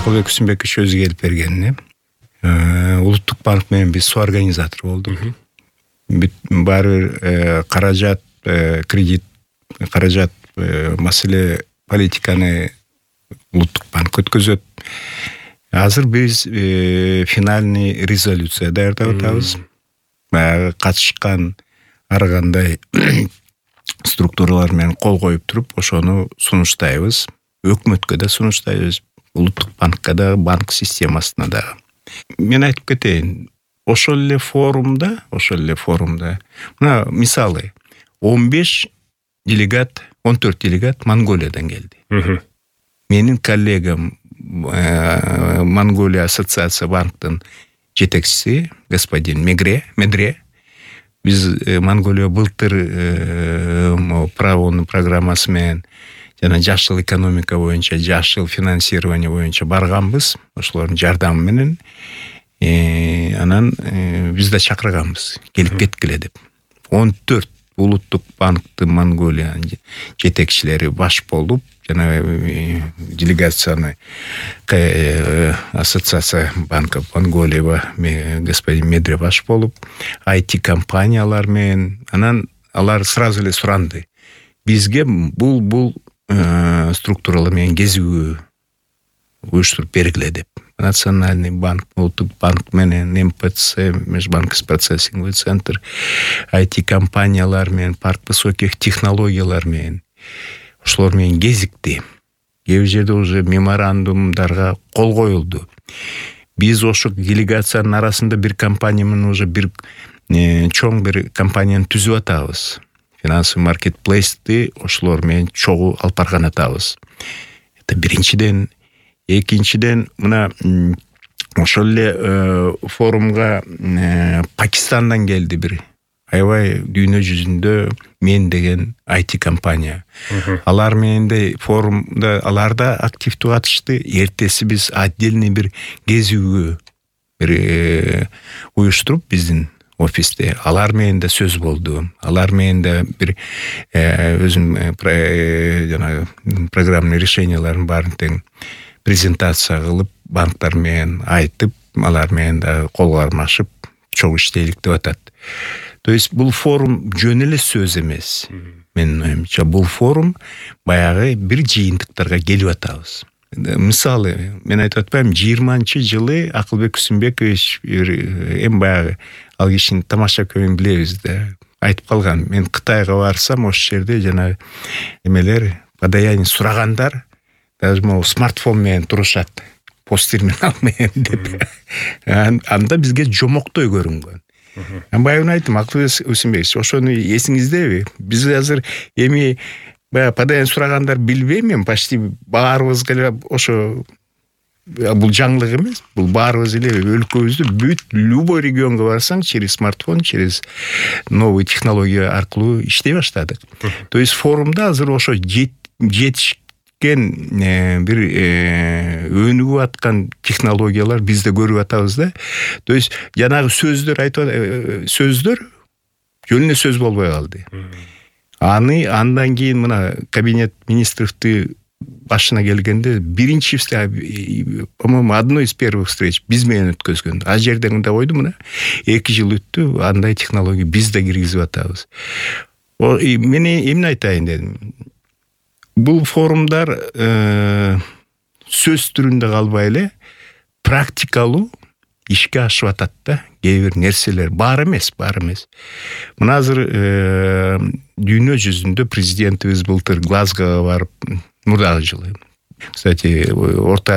Акылбек Үсүнбекович өзү келип бергенине. Улуттук банк менен биз суу организатор болдук. Баары бир каражат, кредит, каражат маселе политиканы Улуттук банк өткөзөт. Азыр биз финальный резолюция даярдап атабыз. Катышкан ар кандай структуралар менен кол коюп туруп, ошону сунуштайбыз. Өкмөткө да сунуштайбыз, Улуттук банкка да, банк системасына да. Мен айтып кетейин, ошол эле форумда, мына мисалы 14 делегат Монголиядан келди. Менин коллегам Монголия ассоциация банктын жетекчиси господин Медре. Биз Монголия былтыр правонун программасы менен жана жаш жыл экономика боюнча, жаш жыл финансирование боюнча барганбыз. Ошолордун жардамы менен анан биз да чакырганбыз, келип кеткиле деп. 14 Улуттук банктын Монголия жетекчилери баш болуп, жана делегацияны ассоциация банков Монголия господин Медре баш болуп, IT компаниялар менен, анан алар сразу эле суранды. Бизге бул структуралар менен кезүү уюштуруп бергиле деп. Национальный банк, Улуттук банк менен, МПЦ, Межбанковский процессинговый центр, IT компаниялар менен, парк высоких технологиялар менен, ошолор менен кезикти. Кээ бир жерде уже меморандумдарга кол коюлду. Биз ошо делегациянын арасында бир компания менен уже бир чоң бир компанияны түзүп атабыз. Финансовый маркетплейсти ошолор менен чогуу алып барган атабыз. Это биринчиден. Экинчиден, мына ошол эле форумга Пакистандан келди бир аябай дүйнө жүзүндө мен деген IT компания. Алар менен де форумда аларда активдүү катышты. Эртеси биз отдельный бир кезүүгө бир уюштуруп биздин офисте алар менен да сөз болду. Алар менен да бир өзүм жана программный решенияларын баарын тең презентация кылып, банктар менен айтып, алар менен да кол кармашып, чогуу иштейлик деп атат. То есть бул форум жөн эле сөз эмес. Менин оюмча бул форум баягы бир жыйынтыктарга келип атабыз. Мисалы, мен айтып атпайм, 20-жылы Акылбек Үсүнбекович эми баягы ал кишини тамаша көбүн билебиз да. Айтып калган, мен Кытайга барсам, ошол жерде жана эмелер, подаяние сурагандар даже могу смартфон менен турушат, посттерминал менен деп. Анда бизге жомоктой көрүнгөн. Баягы айттым, Акылбек Үсүнбекович, ошону эсиңиздеби? Биз азыр эми баягы подаяние сурагандар билбейм, мен почти баарыбызга эле ошо бул жаңылык эмес, бул баарыбыз эле өлкөбүздө бүт любой регионго барсаң, через смартфон, через новый технология аркылуу иштей баштадык. То есть форумда азыр ошо жетишкен бир өнүгүп аткан технологиялар бизде көрүп атабыз да. То есть жанагы сөздөр сөздөр жөн эле сөз болбой калды. Андан кийин мына кабинет министровду башына келгенде биринчи, по-моему, одной из первых встреч биз менен өткөзгөн. А жерде мындай койду, мына 2 жыл өттү, андай технология биз да киргизип атабыз. Мен эмне айтайын дедим. Бул форумдар сөз түрүндө калбай эле практикалуу ишке ашып атат да. Кээ бир нерселер бар эмес. Мына азыр дүйнө жүзүндө президентибиз былтыр Глазгого барып, мурдагы жылы. Кстати, Орто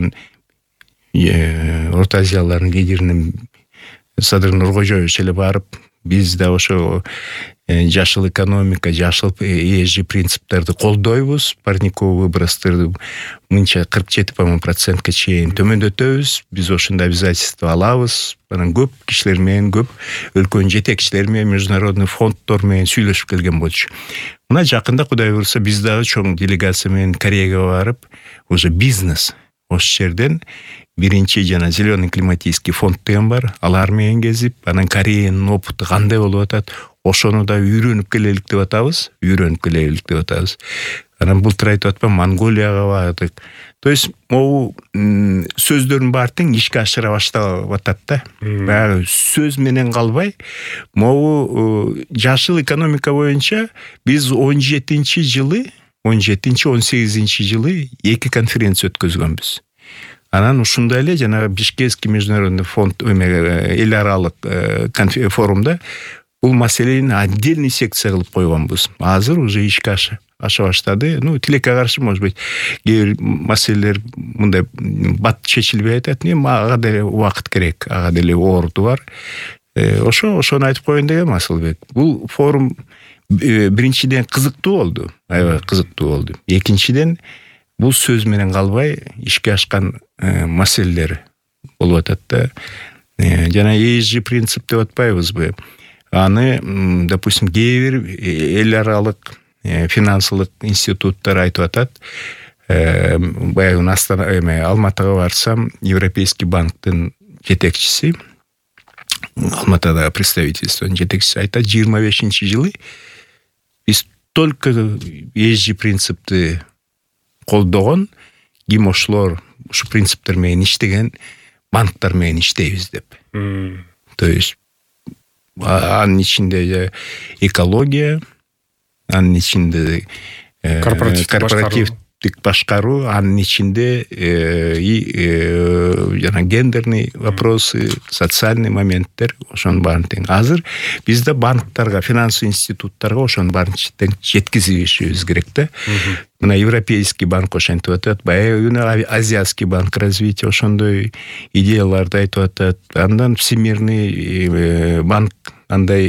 Азиялардын лидеринин Садыр Нуркожоевич эле барып, биз да ошо жашыл экономика, жашыл ESG принциптарды колдойбуз, парниковый выбростарды мынча 47% чейин төмөндөтөбүз. Биз ошондой обязательство алабыз. Анан көп кишилер менен, көп өлкөнүн жетекчилери менен, международный фонддор менен сүйлөшүп келген болчу. Мына жакында Кудай буйрса биз дагы чоң делегация менен Кореяга барып, уже бизнес ошол жерден биринчи жана зеленый климатический фонд деген бар, алар менен кезип, анан Кореянын опыты кандай болуп атат, ошону да үйрөнүп келелик деп атабыз. Анан былтыр айтып атпам, Монголияга бардык. То есть могу сөздөрдүн баардыгын ишке ашыра баштап атат да. Баягы сөз менен калбай, могу жашыл экономика боюнча биз 17-18 жылы эки конференция өткөзгөнбүз. Анан ушундай эле жана Бишкекский международный фонд эл аралык форумда бул маселени отдельный секция кылып койгонбуз. Азыр уже ишке аша баштады. Тилекке каршы, может быть, кээ бир маселелер мындай бат чечилбей атат. Ага деле убакыт керек, ага деле орду бар. Ошону айтып коеюн дегем, Асылбек. Бул форум биринчиден кызыктуу болду. Аябай кызыктуу болду. Экинчиден бул сөз менен калбай ишке ашкан маселелер болуп атат да. Жана ESG принцип деп атпайбызбы? Аны, допустим, кээ бир эл аралык финансылык институттар айтып атат. Баягы Алматыга барсам, Европейский банктын жетекчиси, Алматыда представительствонун жетекчиси айтат, 25-жылы биз только ESG принципти колдогон, ким ошолор ушу принциптер менен иштеген банктар менен иштейбиз деп. То есть анын ичинде экология, анын ичинде корпоративдик башкаруу, анын ичинде жана гендерный вопросы, социальный моменттер, ошонун баарын тең. Азыр бизде банктарга, финансовый институттарга ошонун баарын жеткизишибиз керек да. Мына Европейский банк ошентип атат, баягы Азиатский банк развития ошондой идеяларды айтып атат. Андан Всемирный банк, андай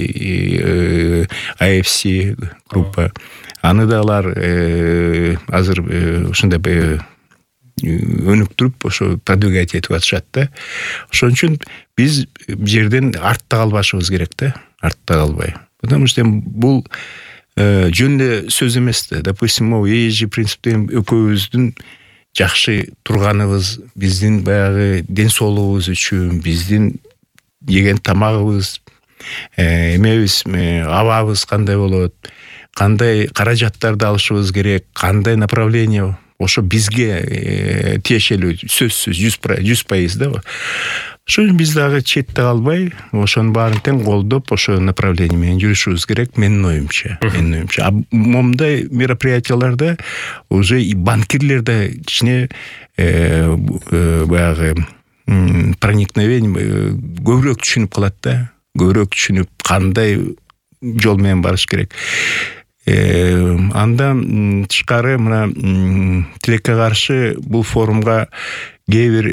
IFC группа. Аны да алар азыр ушундай өнүктүрүп, ошо продвигать этип атышат да. Ошон үчүн биз жерден артта калбашыбыз керек да, артта калбай. Потому что бул жөн эле сөз эмес да. Допустим, ESG принциптен экөөбүздүн жакшы турганыбыз, биздин баягы ден соолугубуз үчүн, биздин жеген тамагыбыз, эмебиз, абабыз кандай болот, кандай каражаттарды алышыбыз керек, кандай направление, ошо бизге тиешелүү, сөзсүз 100% да. Ошон биз дагы четте калбай, ошонун баарын тең колдоп, ошо направление менен жүрүшүбүз керек, менин оюмча. А момундай мероприятияларда уже и банкирлер да кичине баягы проникновение көбүрөөк түшүнүп калат да. Көбүрөөк түшүнүп, кандай жол менен барыш керек. Андан тышкары мына тилекке каршы бул форумга кээ бир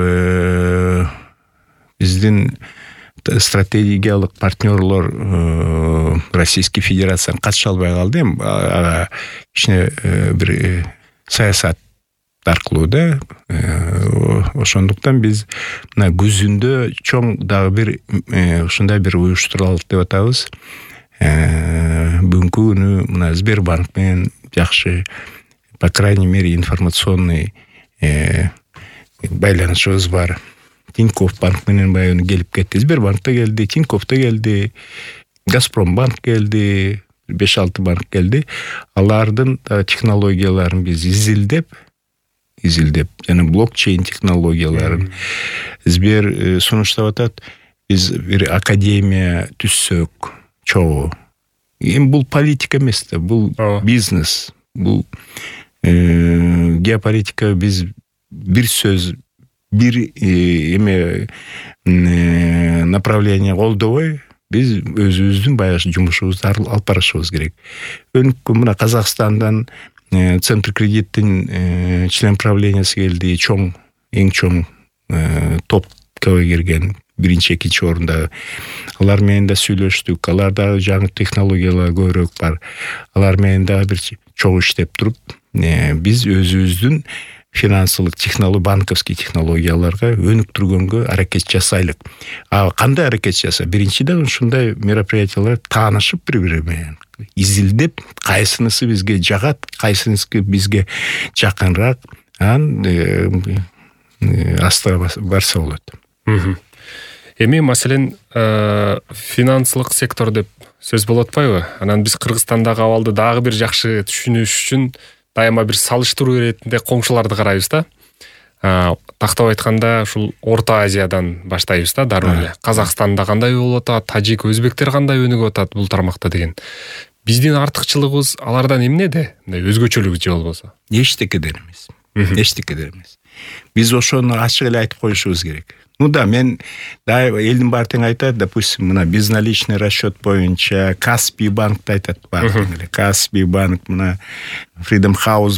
биздин стратегиялык партнерлор Российский Федерацияны катыша албай калды. Кичине бир саясат аркылуу да. Ошондуктан биз мына күзүндө чоң дагы бир ушундай бир уюштуралык деп атабыз. Бүгүнкү күнү мына Сбербанк менен жакшы, по крайней мере, информационный байланышыбыз бар. Тинькофф банк менен баягы келип кетти. Сбербанк да келди, Тинькофф да келди, Газпромбанк келди, 5-6 банк келди. Алардын технологияларын биз изилдеп, жана блокчейн технологияларын Сбер сунуштап атат. Биз бир академия түзсөк, чогуу. Эми бул политика эмес да, бул бизнес, бул геополитика. Биз бир сөз, бир направление колдобой, биз өзүбүздүн баягы жумушубузду алып барышыбыз керек. Өнүккөн мына Казакстандан Центр кредиттин член правлениясы келди, эң чоң топко кирген, 1-2 орунда. Алар менен да сүйлөштүк. Аларда жаңы технологиялар көбүрөөк бар. Алар менен да бир чогуу иштеп туруп, биз өзүбүздүн финансылык банковский технологияларга өнүктүргөнгө аракет жасайлык. Кандай аракет жаса? Биринчиден ушундай мероприятиялар таанышып бири-бири менен изилдеп, кайсынысы бизге жагат, кайсынысы бизге жакынраак, астыга барса болот. Эми маселен финансылык сектор деп сөз болуп атпайбы? Анан биз Кыргызстандагы абалды дагы бир жакшы түшүнүш үчүн дайыма бир салыштыруу иретинде коңшуларды карайбыз да. Тактап айтканда ушул Орто Азиядан баштайбыз да дароо эле. Казакстанда кандай болуп атат, тажик, өзбектер кандай өнүгүп атат бул тармакта деген. Биздин артыкчылыгыбыз алардан эмнеде? Мындай өзгөчөлүгү же болбосо? Эчтекеден эмес. Эчтекеден эмес. Биз ошону ачык эле айтып коюшубуз керек. Мен элдин баары тең айтат, допустим, мына безналичный расчет боюнча Каспий банкты айтат баары. Каспий банк, мына Freedom House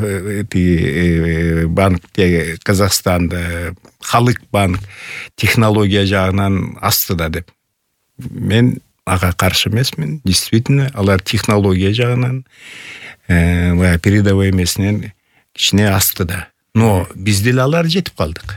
банк Казакстанда, Халык банк технология жагынан астыда деп. Мен ага каршы эмесмин. Действительно, алар технология жагынан передовой эмесинен кичине астыда. Но биз деле алар жетип калдык.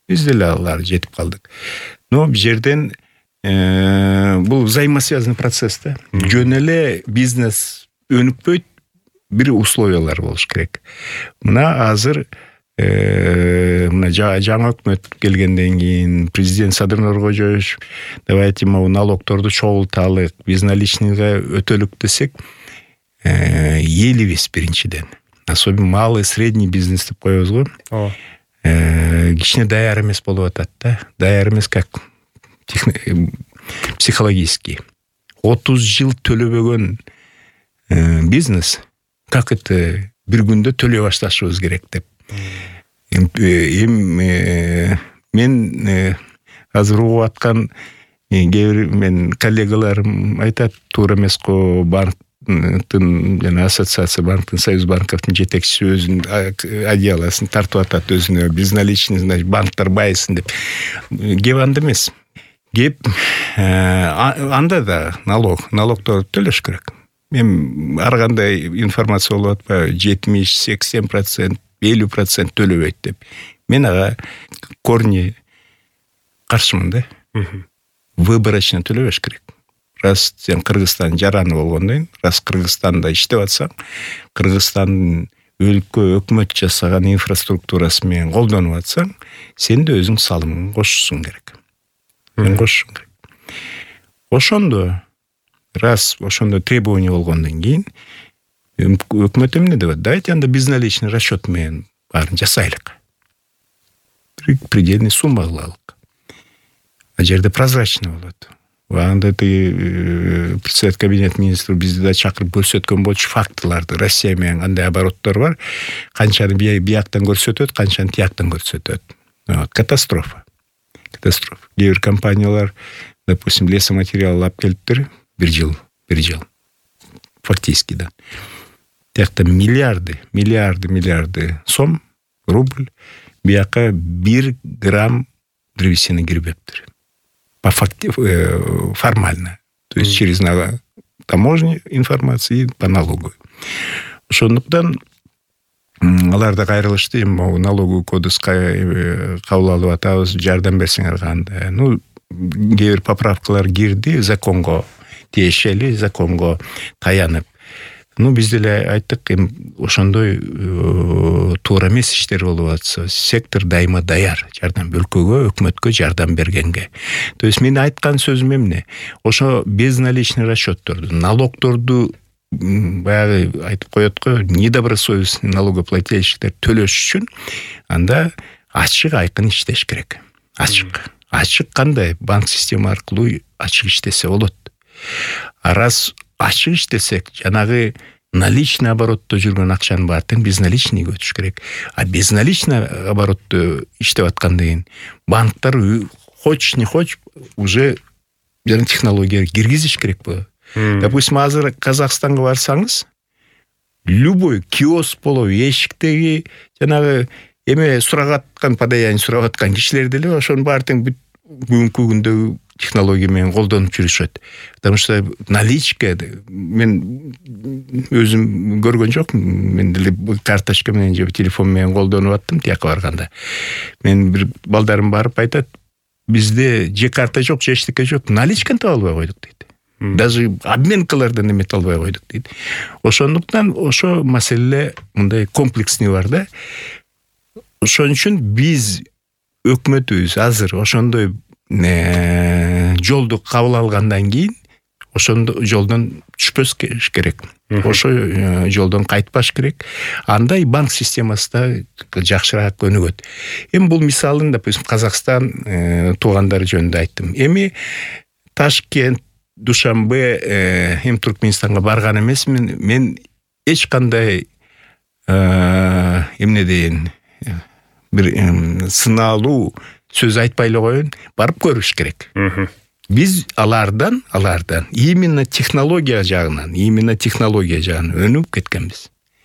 Но бул жерден бул взаимосвязанный процесс да. Жөн эле бизнес өнүкпөйт, бир условиялар болуш керек. Мына азыр мына жаңа өкмөт келгенден кийин президент Садыр Нуркожоевич давайте могу налогторду чогулталык, безналичныйга өтөлүк десек, элибиз биринчиден. Особенно малый, средний бизнес деп коебуз го. Кичине даяр эмес болуп атат да. Даяр эмес как психологически. 30 жыл төлөбөгөн бизнес как это бир күндө төлөй башташыбыз керек деп. Мен азыр угуп аткан кээ бир мен коллегаларым айтат, туура эмес го, жана ассоциация банктын, Союз банковдун жетекчиси өзүнүн одеялосын тартып атат өзүнө, безналичный, значит, банктар байысын деп. Кеп анда эмес. Кеп анда да налогторду төлөш керек. Мен ар кандай информация болуп атпайбы, 70-80%, 50% төлөбөйт деп. Мен ага корни каршымын да. Выборочно төлөбөш керек. Раз сен Кыргызстан жараны болгондон, раз Кыргызстанда иштеп атсаң, Кыргызстандын өлкө өкмөт жасаган инфраструктурасы менен колдонуп атсаң, сен да өзүң салымыңды кошушуң керек. Ошондо требование болгондон кийин өкмөт эмне деп, дайте анда безналичный расчет менен баарын жасайлык. Предельный сумма кылалык. А жерде прозрачно болот. Анда председатель кабинет министров бизди да чакырып көрсөткөн болчу фактыларды. Россия менен кандай обороттор бар, канчаны бияктан көрсөтөт, канчаны тияктан көрсөтөт. Катастрофа. Кээ бир компаниялар, допустим, лесоматериал алып келиптир, бир жыл. Фактически да. Тиякта миллиарды сом, рубль, бияка 1 грамм древесины кирбептир. Формально. То есть через таможню информации и по налогу. Ошондуктан аларда кайрылышты, налоговый кодекске кабыл алып атабыз, жардам берсеңер кандай. Кээ бир поправкалар кирди, законго тиешели, законго таянып. Биз деле айттык, ошондой туура эмес иштер болуп атса, сектор дайыма даяр жардам, өлкөгө, өкмөткө жардам бергенге. То есть мен айткан сөзүм эмне? Ошо безналичный расчетторду, налогторду баягы айтып коет го, недобросовестный налогоплательщиктер төлөш үчүн анда ачык айкын иштеш керек. Ачык кандай? Банк система аркылуу ачык иштесе болот. А раз ачык иштесек, жанагы наличный оборотто жүргөн акчанын баарын безналичныйга өтүш керек. А безналичный оборотто иштеп аткандан кийин банктар хочешь не хочешь уже технология киргизиш керек болот. Допустим, азыр Казакстанга барсаңыз, любой киоск болобу, эшиктеги жанагы сурап аткан, подаяние сурап аткан кишилер деле ошонун баарын бүгүнкү күндөгү технология менен колдонуп жүрүшөт. Потому что наличка, мен өзүм көргөн жокмун, мен деле карточка менен же телефон менен колдонуп аттым тияка барганда. Мен бир балдарым барып айтат, бизде же карта жок, же эчтеке жок, наличканы таба албай койдук дейт. Даже обменкалардан эмете албай койдук дейт. Ошондуктан ошо маселе мындай комплексный бар да. Ошон үчүн биз өкмөтүбүз азыр ошондой жолду кабыл алгандан кийин ошондо жолдон түшпөс керек. Ошо жолдон кайтпаш керек. Андай банк системасы да жакшыраак өнүгөт. Эми бул мисалын, допустим, Казакстан туугандары жөнүндө айттым. Эми Ташкент, Душанбе, Туркменистанга барган эмесмин. Мен эч кандай эмне дейин, бир сыналуу сөз айтпай эле коеюн, барып көрүш керек. Биз алардан именно технология жагынан өнүп кеткенбиз.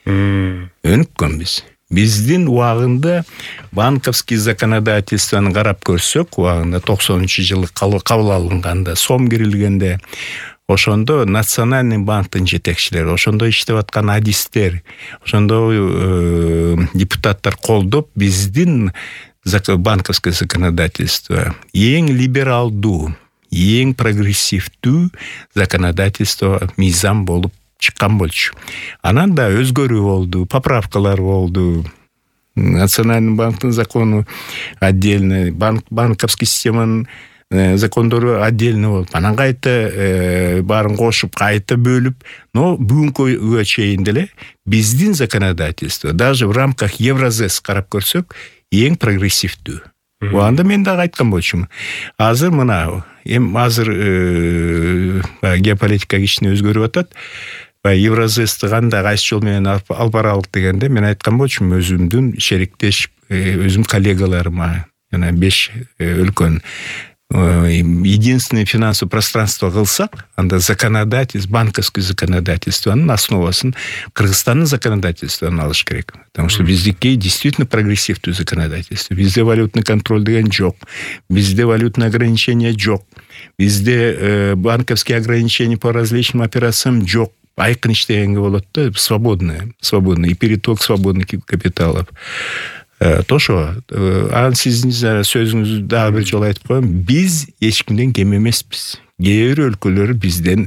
Биздин убагында банковский законодательствону карап көрсөк, убагында 90-жылы кабыл алынганда, сом кирилгенде, ошондо национальный банктын жетекчилери, ошондо иштеп аткан адистер, ошондо депутаттар колдоп, биздин банковское законодательство эң либералдуу, эң прогрессивдүү законодательство, мыйзам болуп чыккан болчу. Анан да өзгөрүү болду, поправкалар болду. Национальный банктын закону отдельно, банковский системанын закондору отдельно болуп, анан кайта баарын кошуп, кайта бөлүп, но бүгүнкүгө чейин деле биздин законодательство, даже в рамках Евразес карап көрсөк, эң прогрессивдүү. Анда мен дагы айткан болчумун. Азыр мына, азыр геополитика кичине өзгөрүп атат. Евразести кандай кайсы жол менен алып баралык дегенде мен айткан болчумун, өзүмдүн шериктеш, өзүм коллегаларыма, жана 5 өлкөнүн единственное финансовое пространство кылсак, анда законодательство, банковский законодательствонун основасын Кыргызстандын законодательствону алыш керек. Потому что биздики действительно прогрессивдүү законодательство. Бизде валютный контроль деген жок. Бизде валютный ограничение жок. Бизде банковские ограничения по различным операциям жок. Айкын иштегенге болот да, свободный, и переток свободных капиталов. Тошо, сиздин сөзүңүздү дагы бир жолу айтып коем, биз эч кимден кем эмеспиз. Кээ бир өлкөлөр бизден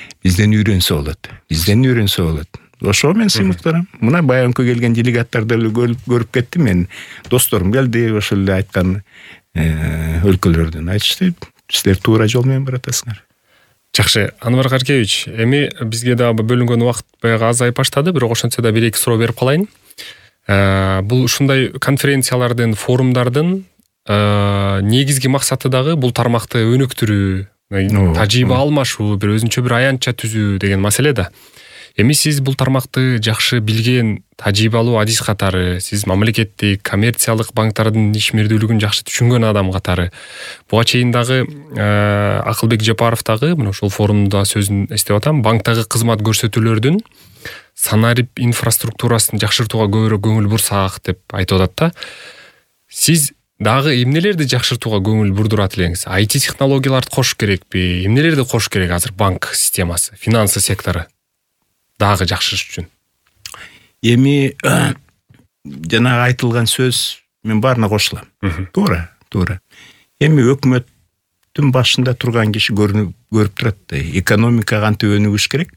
үйрөнсө болот. Ошо мен сыймыктарам. Мына баягы келген делегаттарды көрүп кеттим мен. Досторум келди, ошол эле айткан өлкөлөрдөн айтышты. Силер туура жол менен баратасыңар. Жакшы, Анвар Каркевич, эми бизге дагы бөлүнгөн убакыт баягы азайып баштады, бирок ошентсе да 1-2 суроо берип калайын. Бул ушундай конференциялардын, форумдардын негизги максаты дагы бул тармакты өнүктүрүү, тажрыйба алмашуу, бир өзүнчө бир аянтча түзүү деген маселе да. Эми сиз бул тармакты жакшы билген, тажрыйбалуу адис катары, сиз мамлекеттик, коммерциялык банктардын ишмердүүлүгүн жакшы түшүнгөн адам катары, буга чейин дагы Акылбек Жапаров дагы мына ушул форумда сөзүн эстеп атам, банктагы кызмат көрсөтүүлөрдүн санарип инфраструктурасын жакшыртууга көбүрөөк көңүл бурсак деп айтып атат да. Сиз дагы эмнелерди жакшыртууга көңүл бурдурат элеңиз? IT технологияларды кош керекпи? Эмнелерди кош керек азыр банк системасы, финансы сектору дагы жакшырыш үчүн? Эми жанагы айтылган сөз мен баарына кошулам. Туура. Эми өкмөттүн башында турган киши көрүп турат да, экономика кантип өнүгүш керек?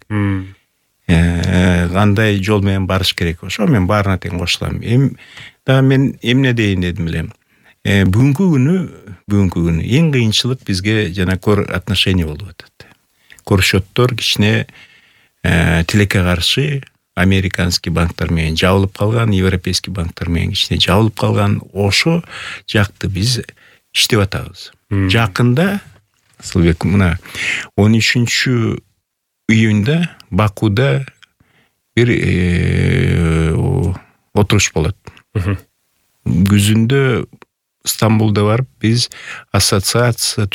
Кандай жол менен барыш керек? Ошо мен баарына тең кошулам. Мен эмне дейин дедим эле. Бүгүнкү күнү эң кыйынчылык бизге жана кор отношение болуп атат. Көршөттөр кичине тилекке каршы американский банктар менен жабылып калган, европейский банктар менен кичине жабылып калган, ошо жакты биз иштеп атабыз. Жакында Асылбек мына 13-июнда Бакуда бир отуруш болот. Күзүндө Стамбулда барып биз ассоциация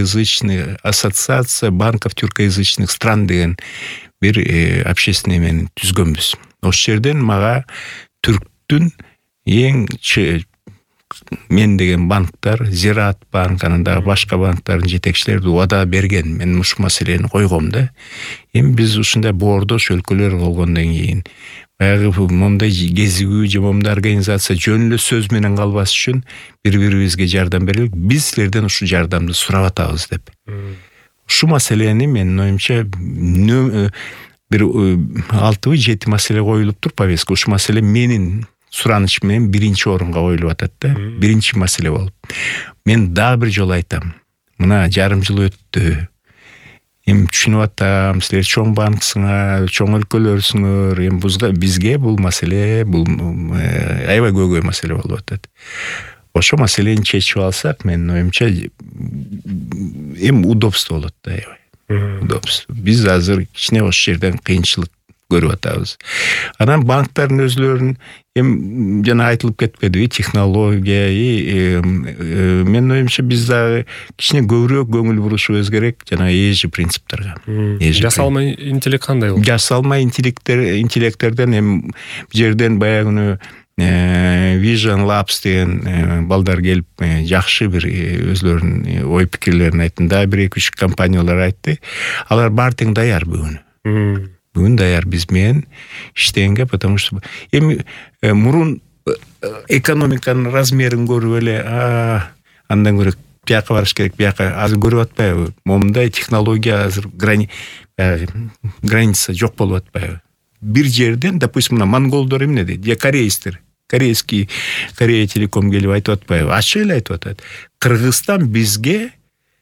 банков тюркоязычных стран деген бир общественный менен түзгөнбүз. Ошол жерден мага түрктүн эң мен деген банктар, Зираат банкынан да башка банктардын жетекчилери убада берген. Мен ушул маселени койгом да. Эми биз ушундай боордош өлкөлөр болгондон кийин баягы момундай кезигүү же момундай организация жөн эле сөз менен калбас үчүн бири-бирибизге жардам берелик. Биз силерден ушул жардамды сурап атабыз деп. Ушул маселени менин оюмча бир 6-7 маселе коюлуп тур повестка. Ушул маселе менин сураныш менен биринчи орунга коюлуп атат да. Биринчи маселе болуп. Мен дагы бир жолу айтам. Мына жарым жыл өттү. эми түшүнүп атам, силер чоң банксыңар, чоң өлкөлөрсүңөр, эми бизге бул маселе бул аябай көйгөй маселе болуп атат. Ошо маселени чечип алсак, менин оюмча эми удобство болот да, аябай. Удобство. Биз азыр кичине ошол жерден кыйынчылык көрүп атабыз. Анан банктардын өзлөрүнүн эми жана айтылып кетпедиби, технология, менин оюмча биз дагы кичине көбүрөөк көңүл бурушубуз керек жана ESG принциптерге. Жасалма интеллект кандай болот? Жасалма интеллекттерден эми бул жерден баягы Vision Labs деген балдар келип жакшы бир өзлөрүнүн ой пикирлерин айтты. Да, 1-2 компаниялар айтты. Алар баары тең даяр бүгүн. Бүгүн даяр биз менен иштегенге, потому что эми мурун экономиканын размерин көрүп эле, андан көрө бияка барыш керек, бияка азыр көрүп атпайбы? Момундай технология азыр граница жок болуп атпайбы? Бир жерден, допустим, мына монголдор эмне дейт, же корейстер, Корея Телеком келип айтып атпайбы? Ачык эле айтып атат. Кыргызстан бизге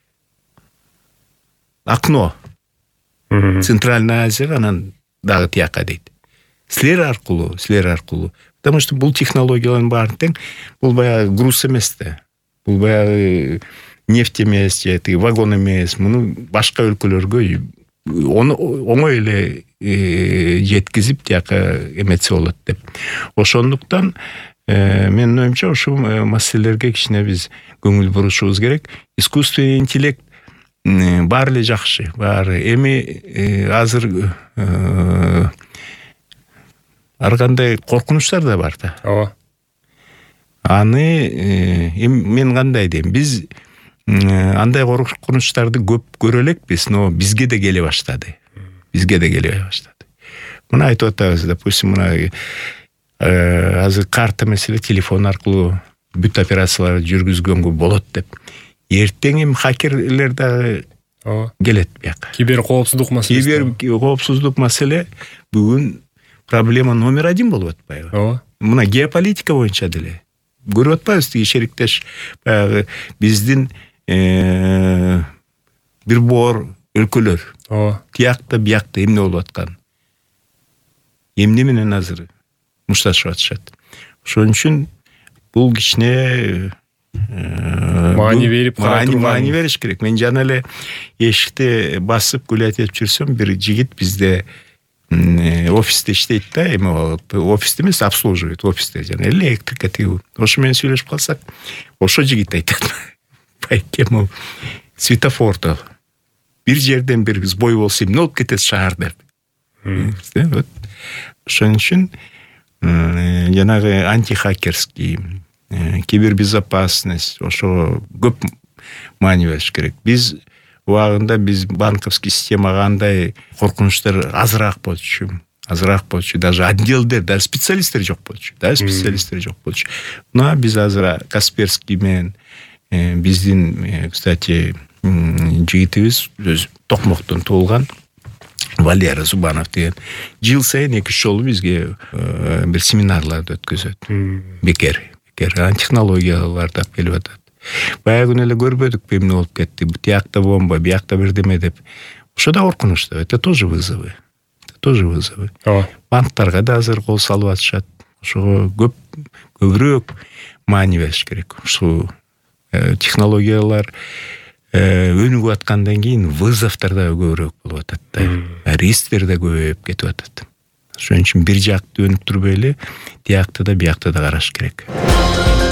окно. Центральная Азия, анан дагы тияка дейт. Силер аркылуу. Потому что бул технологиялардын баары тең, бул баягы груз эмес да. Бул баягы нефть эмес, же вагон эмес. Муну башка өлкөлөргө оңой эле жеткизип тияка эметсе болот деп. Ошондуктан менин оюмча ушул маселелерге кичине биз көңүл бурушубуз керек. Искусственный интеллект баары эле жакшы, баары. Эми азыр ар кандай коркунучтар да бар да. Ооба. Аны мен кандай дейм, биз андай коркунучтарды көп көрө элекпиз, но бизге да келе баштады. Мына айтып атабыз, допустим, мына азыр карта маселе телефон аркылуу бүт операцияларды жүргүзгөнгө болот деп. Эртең эми хакерлер дагы келет бияка. Кибер коопсуздук маселе бүгүн проблема номер 1 болуп атпайбы? Ооба. Мына геополитика боюнча деле көрүп атпайбыз, тиги шериктеш баягы биздин бир боор өлкөлөр. Тиякта биякта эмне болуп аткан? Эмне менен азыр мушташып атышат. Ошон үчүн бул кичине маани бериш керек. Мен жана эле эшикти басып гулять этип жүрсөм, бир жигит бизде офисте иштейт да, эми офисте эмес, обслуживает офисте, жана электрика тигүү. Ошо менен сүйлөшүп калсак, ошо жигит айтат. Байке могу светофордо бир жерден бир сбой болсо эмне болуп кетет шаар деп. Ошон үчүн жанагы антихакерский, кибербезопасность, ошо көп маани бериш керек. Биз убагында банковский системага андай коркунучтар азыраак болчу. Даже отделдер, даже специалисттер жок болчу. Но биз азыр Касперский менен биздин, кстати, жигитибиз Токмоктон туулган Валера Зубанов деген жыл сайын 2 жолу бизге бир семинарларды өткөзөт. Бекер технологияларды алып келип атат. Баягы күнү эле көрбөдүк, эмне болуп кетти, тиякта бомба, биякта бирдеме деп. Ошо да коркунуч да, это тоже вызовы. Банктарга да азыр кол салып атышат. Ошого көбүрөөк маани бериш керек. Ушу технологиялар өнүгүп аткандан кийин вызовдор да көбүрөөк болуп атат да. Рисктер да көбөйүп кетип атат. Ошон үчүн бир жакты өнүктүрбөй эле, тиякта да биякта да караш керек.